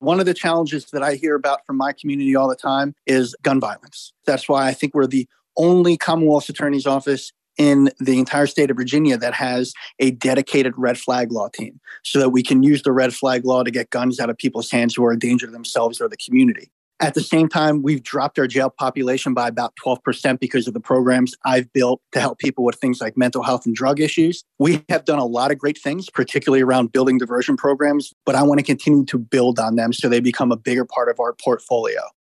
One of the challenges that I hear about from my community all the time is gun violence. That's why I think we're the only Commonwealth Attorney's Office in the entire state of Virginia that has a dedicated red flag law team so that we can use the red flag law to get guns out of people's hands who are a danger to themselves or the community. At the same time, we've dropped our jail population by about 12% because of the programs I've built to help people with things like mental health and drug issues. We have done a lot of great things, particularly around building diversion programs, but I want to continue to build on them so they become a bigger part of our portfolio.